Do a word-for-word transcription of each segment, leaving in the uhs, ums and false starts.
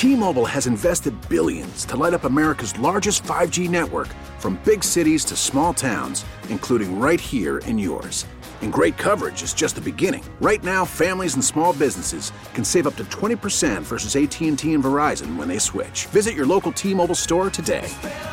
T-Mobile has invested billions to light up America's largest five G network, from big cities to small towns, including right here in yours. And great coverage is just the beginning. Right now, families and small businesses can save up to twenty percent versus A T and T and Verizon when they switch. Visit your local T-Mobile store today.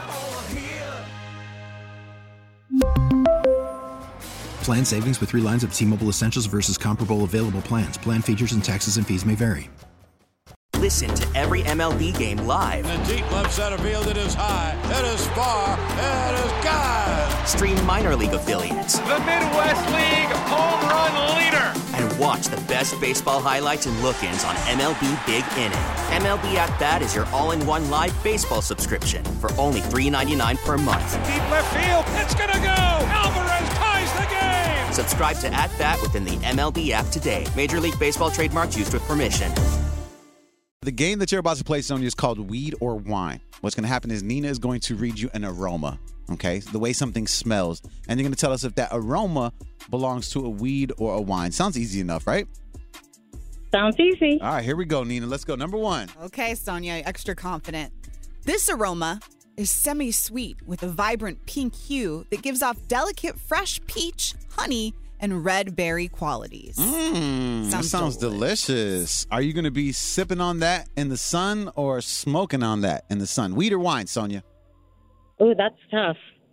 Plan savings with three lines of T-Mobile Essentials versus comparable available plans. Plan features and taxes and fees may vary. Listen to every M L B game live. In the deep left center field, it is high, it is far, it is gone. Stream minor league affiliates. The Midwest League home run leader. And watch the best baseball highlights and look-ins on M L B Big Inning. M L B At Bat is your all-in-one live baseball subscription for only three dollars and ninety-nine cents per month. Deep left field, it's gonna go. Alvarez ties the game. Subscribe to At Bat within the M L B app today. Major League Baseball trademarks used with permission. The game that you're about to play, Sonia, is called Weed or Wine. What's going to happen is Nina is going to read you an aroma, okay? The way something smells. And you're going to tell us if that aroma belongs to a weed or a wine. Sounds easy enough, right? Sounds easy. All right, here we go, Nina. Let's go. Number one. Okay, Sonia, extra confident. This aroma is semi-sweet with a vibrant pink hue that gives off delicate fresh peach, honey, and red berry qualities. Mmm, that sounds delicious. delicious. Are you going to be sipping on that in the sun or smoking on that in the sun? Weed or wine, Sonia? Ooh, that's tough.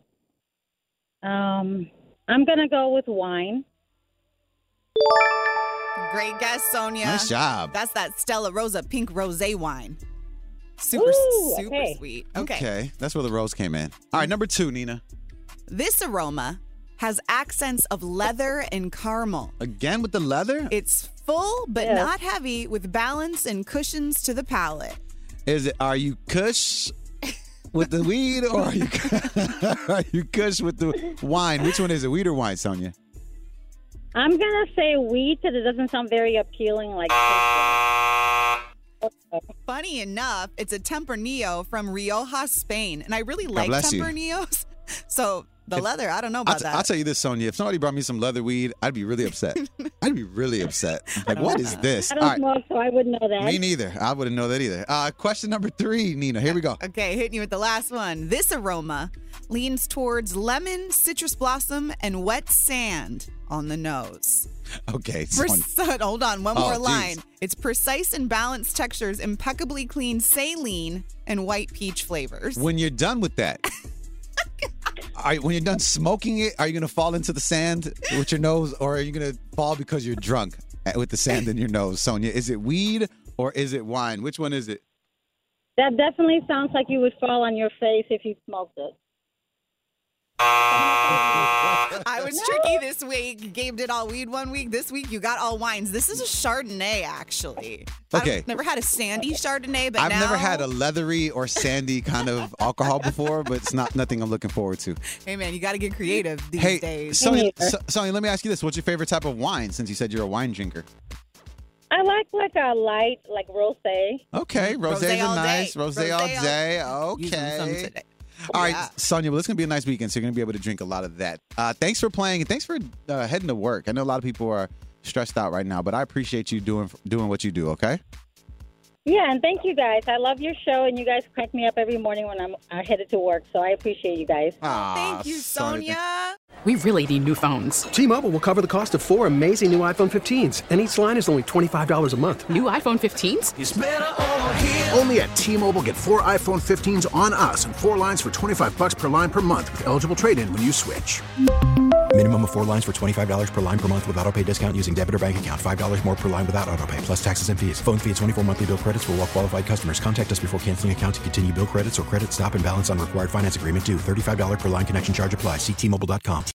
Um, I'm going to go with wine. Great guess, Sonia. Nice job. That's that Stella Rosa pink rosé wine. Super, Ooh, super okay. sweet. Okay. Okay, that's where the rose came in. All right, number two, Nina. This aroma has accents of leather and caramel. Again with the leather? It's full but Yeah. not heavy, with balance and cushions to the palate. Is it, are you kush with the weed or are you, are you kush with the wine? Which one is it, weed or wine, Sonia? I'm going to say weed because it doesn't sound very appealing like Funny enough, it's a Tempranillo from Rioja, Spain. And I really like bless you. Tempranillos. So the If- leather, I don't know I'll, about t- that. I'll tell you this, Sonia. If somebody brought me some leather weed, I'd be really upset. I'd be really upset. Like, what is this? I don't smoke, so I wouldn't know that. Me neither. I wouldn't know that either. Uh, question number three, Nina. Here we go. Okay, hitting you with the last one. This aroma leans towards lemon, citrus blossom, and wet sand on the nose. Okay. Sonia. Precise, hold on, one Oh, more geez. line. It's precise and balanced textures, impeccably clean saline, and white peach flavors. When you're done with that, are you, when you're done smoking it, are you going to fall into the sand with your nose, or are you going to fall because you're drunk with the sand in your nose, Sonia? Is it weed or is it wine? Which one is it? That definitely sounds like you would fall on your face if you smoked it. I was tricky this week. Gabe did all weed one week. This week, you got all wines. This is a Chardonnay, actually. Okay. I've never had a sandy Chardonnay, but I've now... never had a leathery or sandy kind of alcohol before, but it's not nothing I'm looking forward to. Hey, man, you got to get creative these Hey, days. Sonia, so, Sonia, let me ask you this. What's your favorite type of wine, since you said you're a wine drinker? I like like a light, like rosé. Okay, rosés Rosé are all nice. day. Rosé all Rosé all- day. Using some Okay. today. All right, Yeah. Sonia, well, it's going to be a nice weekend, so you're going to be able to drink a lot of that. Uh, thanks for playing, and thanks for uh, heading to work. I know a lot of people are stressed out right now, but I appreciate you doing doing what you do, okay? Yeah, and thank you guys. I love your show, and you guys crank me up every morning when I'm uh, headed to work, so I appreciate you guys. Thank you, Sonia. We really need new phones. T-Mobile will cover the cost of four amazing new iPhone fifteens, and each line is only twenty-five dollars a month. New iPhone fifteens? It's better over here. Only at T-Mobile, get four iPhone fifteens on us and four lines for twenty-five bucks per line per month with eligible trade-in when you switch. Minimum of four lines for twenty-five dollars per line per month with autopay discount using debit or bank account. five dollars more per line without autopay, plus taxes and fees. Phone fee at twenty-four monthly bill credits for well-qualified customers. Contact us before canceling account to continue bill credits or credit stop and balance on required finance agreement due. thirty-five dollars per line connection charge applies. See T Mobile dot com.